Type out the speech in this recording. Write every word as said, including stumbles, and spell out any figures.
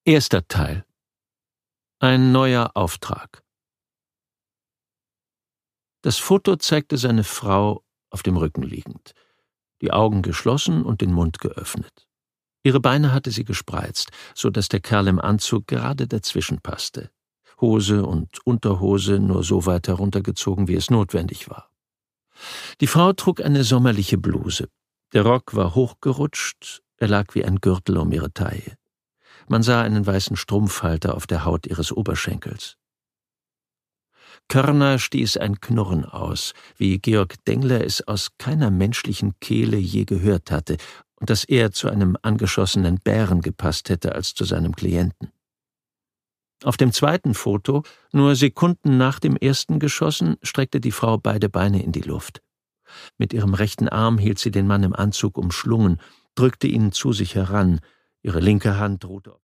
Erster Teil. Ein neuer Auftrag. Das Foto zeigte seine Frau auf dem Rücken liegend, die Augen geschlossen und den Mund geöffnet. Ihre Beine hatte sie gespreizt, so dass der Kerl im Anzug gerade dazwischen passte. Hose und Unterhose nur so weit heruntergezogen, wie es notwendig war. Die Frau trug eine sommerliche Bluse. Der Rock war hochgerutscht, er lag wie ein Gürtel um ihre Taille. Man sah einen weißen Strumpfhalter auf der Haut ihres Oberschenkels. Körner stieß ein Knurren aus, wie Georg Dengler es aus keiner menschlichen Kehle je gehört hatte und das eher zu einem angeschossenen Bären gepasst hätte als zu seinem Klienten. Auf dem zweiten Foto, nur Sekunden nach dem ersten Geschossen, streckte die Frau beide Beine in die Luft. Mit ihrem rechten Arm hielt sie den Mann im Anzug umschlungen, drückte ihn zu sich heran, ihre linke Hand ruhte